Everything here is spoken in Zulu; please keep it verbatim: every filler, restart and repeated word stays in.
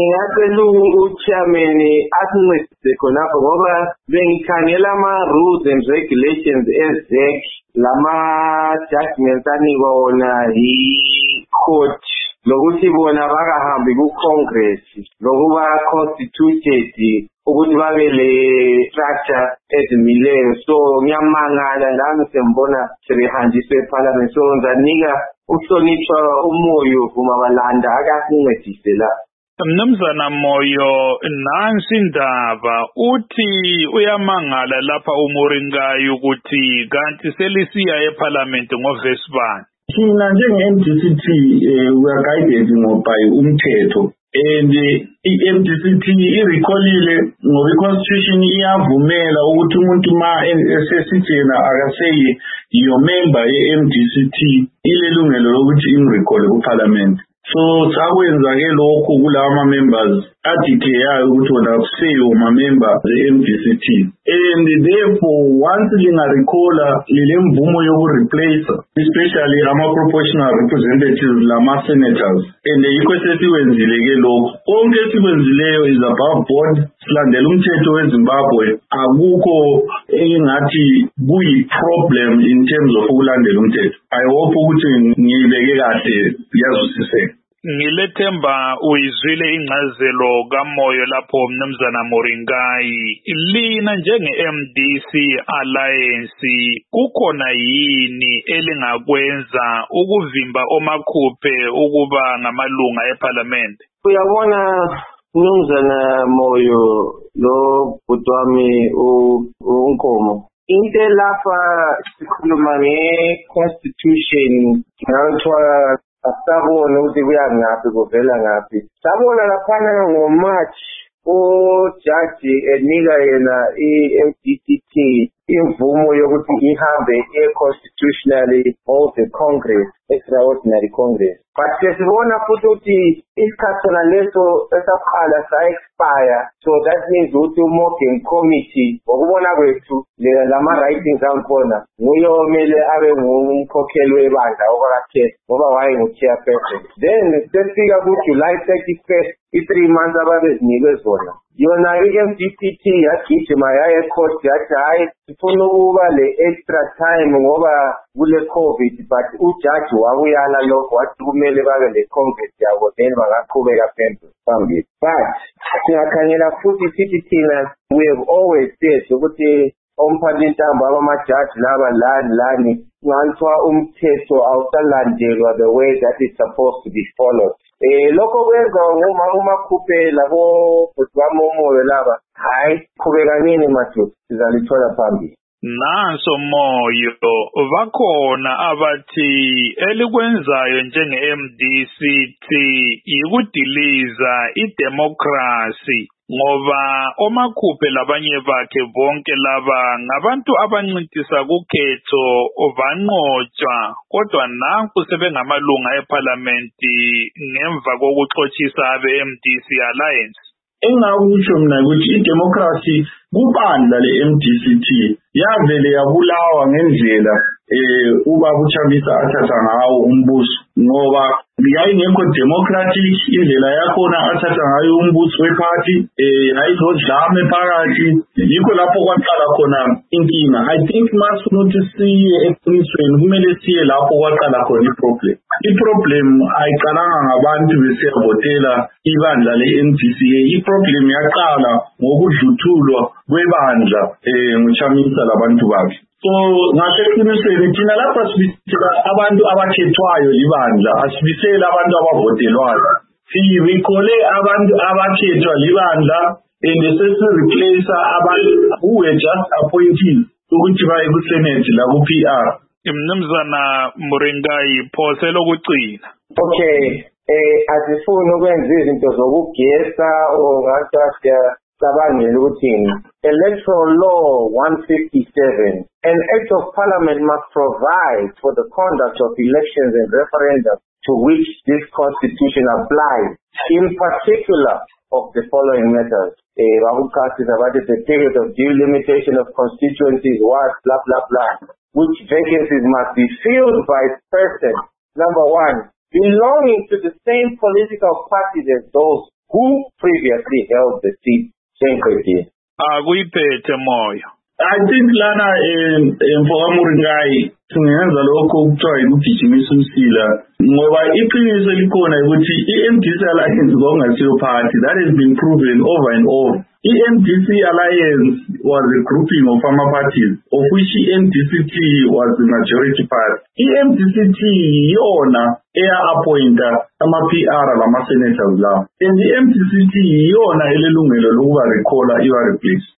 ngiyacela uchairman asincedise khonapho ngoba bengikhangela ama-rules and regulations ezek lama judgments anikwa wona yi-court lokuthi bona bakahambi ku-congress lokuba constituted ukuthi babe le structure ezimileyo. So ngiyamangala nami sembona sebehanjiswe eparliament. So ngizanika uhlonipha umoyo vuma balanda akasincedise la. Mnumzana Moyo, nansi indaba uthi uyamangala lapha uMoringayi ukuthi kanti selisiya eParliament ngoVesibani. Thina njenge-M D C T we are guided by umthetho and i-M D C T irecallile ngoba i-constitution iyavumela ukuthi umuntu ma esesithena akaseyi your member ye-M D C T ilelungelo lokuthi imrecall kuParliament. So sakwenza ke lokho kulama members adeclare ukuthi wona kuseyo ma member e-M D C T, and therefore once linga recalla lile mvumo yoku replace especially ama proportional representatives lama senators, and yikho sesiwenzile ke lokho. Konke esikwenzileyo is above board, silandela umthetho weZimbabwe, akukho engathi kuyi problem in terms of ukulandela umthetho. I hope ukuthi ngibeke kahle yazwisiseka. Ngilethemba uyizwile ingcazelo kaMoyo lapho Mnumzana Moringayi. Lina njenge-M D C Alliance kukhona yini elingakwenza ukuvimba omakhuphe ukuba ngamalunga eParliament? Uyabona Mnumzana Moyo lo butwami uNkomo, into lapha sikhuluma nge-constitution ngakuthiwa asabona ukuthi kuya ngaphi kuvela ngaphi. Sabona laphana ngoMarch ujaji enika yena i-M D C T imvumo yokuthi ihambe e-constitutionally hold the Congress, extraordinary Congress. But sesibona futhi ukuthi isikhathi sona leso esaqala sa-expire, so that means ukuthi uMorgan Committee ngokubona kwethu lama-writings angikhona nguye omele abe ngumkhokheli webandla okwakhe ngoba waye ngu-chairperson. Then sesifika ku-July thirty-first i-three months ababezinikwe zona, yona i-M D C T yagijima yaya e-court yathi hayi sifuna ukuba le-extra time ngoba kule COVID, but ujaji wakuyala lokho wathi kumele babe le-Congress yabo then bangaqhubeka phambili. But singakhangela futhi sithi thina we have always said ukuthi umphathintambo abamajaji laba lani lani nganthiwa umthetho awusalandelwa the way that is supposed to be followed. Eh lokho kwenza uma umakhuphe labo butwamomoyo laba hayi qhubeka nini madoda sizalithola phambili. Nanso Moyo, bakhona abathi elikwenzayo njenge-M D C T yikudiliza idemocracy ngoba omakhuphe labanye bakhe bonke laba ngabantu abancintisa kukhetho vanqotshwa kodwa nanku sebengamalunga eParliament ngemva kokuxoxisa abe-M D C Alliance. Engakutsho mina ukuthi idemocracy kubandla le-M D C T yavele yabulawa ngendlela eh ubaba uChamisa athatha ngawo umbuso ngoba yayingekho democratic indlela yakhona athatha ngayo umbuso weparty eh ayizodlame phakathi, yikho lapho kwaqala khona inkinga. I think masifuna ukuthi siye eqinisweni kumele siye lapho kwaqala khona iproblem. Iproblem ayiqalanga ngabantu besiyavotela ibandla le-M D C A. Iproblem yaqala ngokudluthulwa kwebandla eh nguChamisa labantu bakhe. So ngaseqinisweni thina lapha sibisela abantu abakhethwayo libandla, asibisela abantu abavotelwayo. Sirecole abantu abakhethwa libandla and sesi-replace abantu who were just appointed ukuthi baye ku-Senate la ku-P R. Mnumzana Moringayi phose lokucina. Okay, eh asifuni ukwenza izinto zokugesa ongathi cabangela ukuthini. Electoral Law one fifty-seven, an Act of Parliament must provide for the conduct of elections and referendums to which this Constitution applies, in particular of the following matters. A Rahulkas is about the period of delimitation of constituencies, what, blah, blah, blah, which vacancies must be filled by persons, number one, belonging to the same political parties as those who obviously held the seat sengiqedile. Akuyiphethe moyo. I think lana emfoka Muringai singenza lokho okuthiwa yikugijimisa umsila ngoba iqiniso likhona ukuthi i-M D C Alliance ngokungasiyo party that has been proven over and over. I-M D C Alliance was a grouping of former parties of which i-M D C T was the majority party. I-M D C T yona eya-appointa ama-P R lama-senators lawo and i-M D C T yona elelungelo lokuba recalla iwa replace.